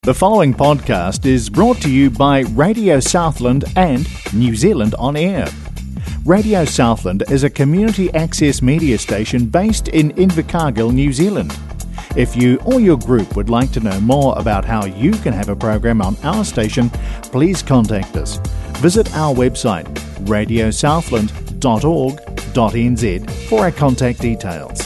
The following podcast is brought to you by Radio Southland and New Zealand On Air. Radio Southland is a community access media station based in Invercargill, New Zealand. If you or your group would like to know more about how you can have a program on our station, please contact us. Visit our website, radiosouthland.org.nz, for our contact details.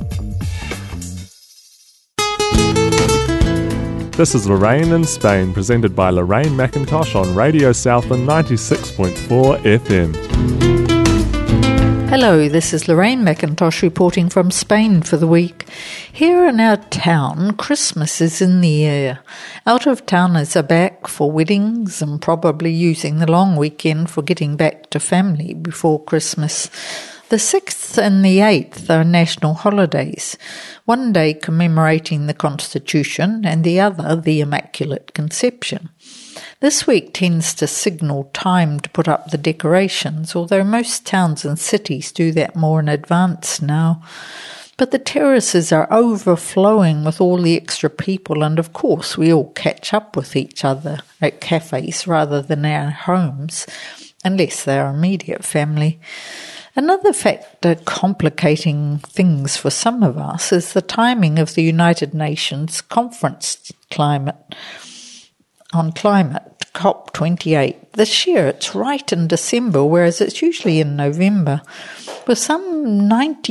This is Lorraine in Spain, presented by Lorraine McIntosh on Radio Southland 96.4 FM. Hello, this is Lorraine McIntosh reporting from Spain for the week. Here in our town, Christmas is in the air. Out-of-towners are back for weddings and probably using the long weekend for getting back to family before Christmas. The 6th and the 8th are national holidays, one day commemorating the Constitution and the other the Immaculate Conception. This week tends to signal time to put up the decorations, although most towns and cities do that more in advance now. But the terraces are overflowing with all the extra people, and of course we all catch up with each other at cafes rather than our homes, unless they're immediate family. Another factor complicating things for some of us is the timing of the United Nations Conference on Climate, COP28. This year it's right in December, whereas it's usually in November, with some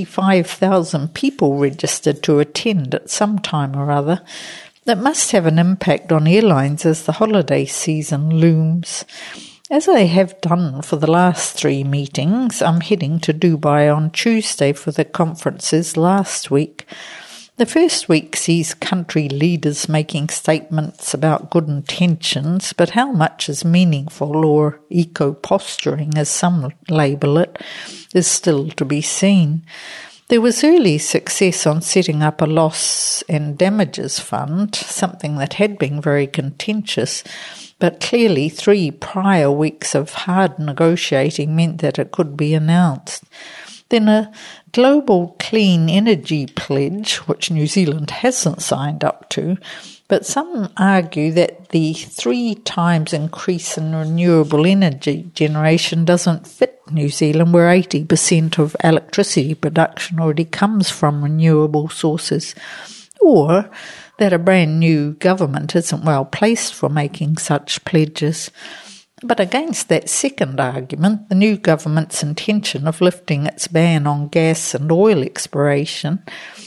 95,000 people registered to attend at some time or other. That must have an impact on airlines as the holiday season looms. As I have done for the last 3 meetings, I'm heading to Dubai on Tuesday for the conferences last week. The first week sees country leaders making statements about good intentions, but how much is meaningful, or eco-posturing as some label it, is still to be seen. There was early success on setting up a loss and damages fund, something that had been very contentious, but clearly 3 prior weeks of hard negotiating meant that it could be announced. Then a global clean energy pledge, which New Zealand hasn't signed up to, but some argue that the 3 times increase in renewable energy generation doesn't fit New Zealand, where 80% of electricity production already comes from renewable sources, or that a brand new government isn't well placed for making such pledges. But against that second argument, the new government's intention of lifting its ban on gas and oil exploration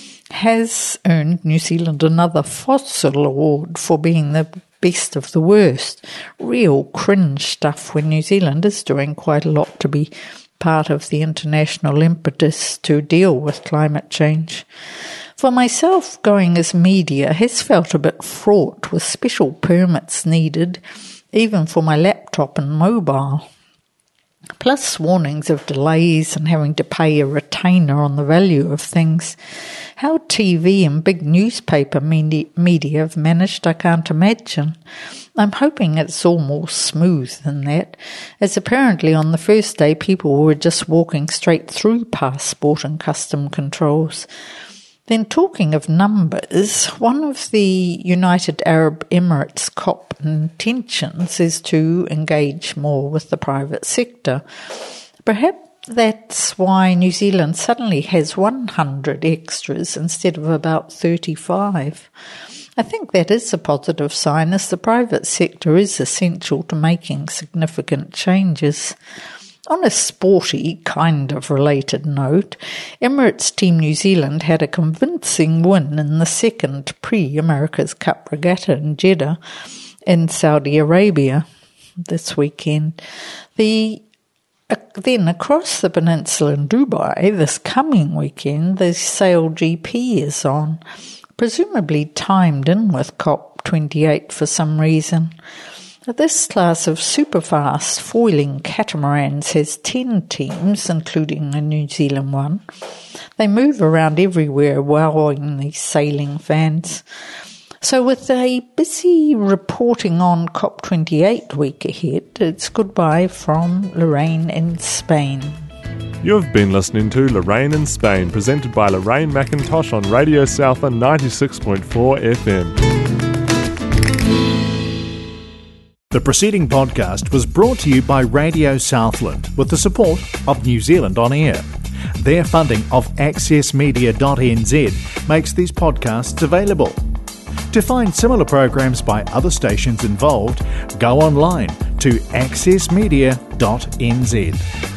has earned New Zealand another fossil award for being the best of the worst. Real cringe stuff when New Zealand is doing quite a lot to be part of the international impetus to deal with climate change. For myself, going as media has felt a bit fraught with special permits needed, even for my laptop and mobile, plus warnings of delays and having to pay a retainer on the value of things. How TV and big newspaper media have managed, I can't imagine. I'm hoping it's all more smooth than that, as apparently on the first day people were just walking straight through passport and custom controls. Then, talking of numbers, one of the United Arab Emirates COP intentions is to engage more with the private sector. Perhaps that's why New Zealand suddenly has 100 extras instead of about 35. I think that is a positive sign, as the private sector is essential to making significant changes. On a sporty, kind of related note, Emirates Team New Zealand had a convincing win in the second pre-America's Cup regatta in Jeddah in Saudi Arabia this weekend. Then across the peninsula in Dubai this coming weekend, the Sail GP is on, presumably timed in with COP28 for some reason. This class of superfast foiling catamarans has 10 teams, including a New Zealand one. They move around everywhere, wowing the sailing fans. So with a busy reporting on COP28 week ahead, it's goodbye from Lorraine in Spain. You've been listening to Lorraine in Spain, presented by Lorraine McIntosh on Radio Southland 96.4 FM. The preceding podcast was brought to you by Radio Southland with the support of New Zealand On Air. Their funding of accessmedia.nz makes these podcasts available. To find similar programs by other stations involved, go online to accessmedia.nz.